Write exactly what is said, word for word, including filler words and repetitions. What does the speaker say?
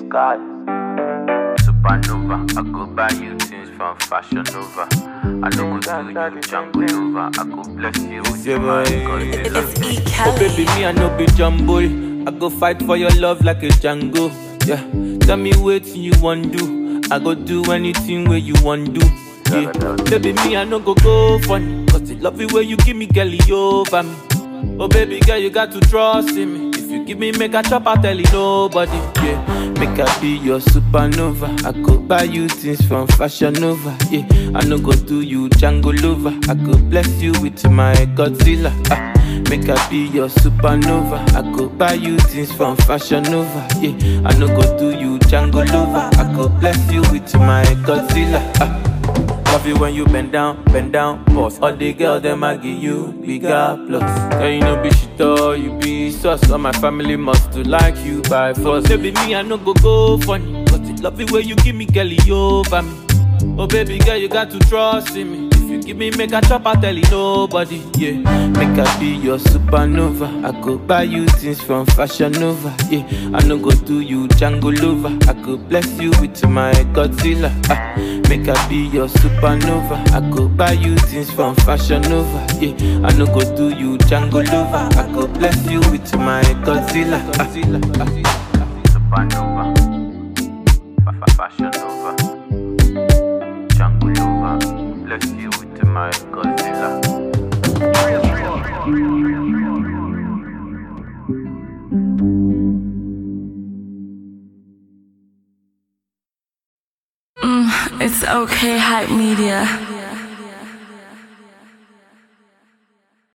God. Supernova, I go buy you things from Fashion Nova. I don't go do you Jungle Nova. I go bless you with your mind. It's E. Oh Kelly. baby, me I no be jumbo. I go fight for your love like a Django. Yeah, tell me what you want do. I go do anything where you want do. Yeah, baby, me I no go go funny. Cause the love it where you give me girlie over me. Oh baby girl, you got to trust in me. If you give me make a chop, I tell you nobody. Yeah, make I be your supernova. I go buy you things from Fashion Nova. Yeah, I no go do you Django lover. I go bless you with my Godzilla. Ah, make I be your supernova. I go buy you things from Fashion Nova. Yeah, I no go do you Django lover. I go bless you with my Godzilla. Ah, love you when you bend down, bend down, boss. All the girls, them I give you bigger plus. Girl, you know be shit or you be sus. All my family must to like you by force. Baby, me I no go go funny. But it love it when you give me girlie over me. Oh baby girl, you got to trust in me. If you give me make a chop, I tell you nobody. Yeah, make I be your supernova. I go buy you things from Fashion Nova. Yeah, I no go do you Django lover. I go bless you with my Godzilla. Ah, make I be your supernova. I go buy you things from Fashion Nova. Yeah, I no go do you Django lover. I go bless you with my Godzilla. Ah. Supernova, Fashion Nova, Django Nova, bless you with my Godzilla. It's okay, hype media.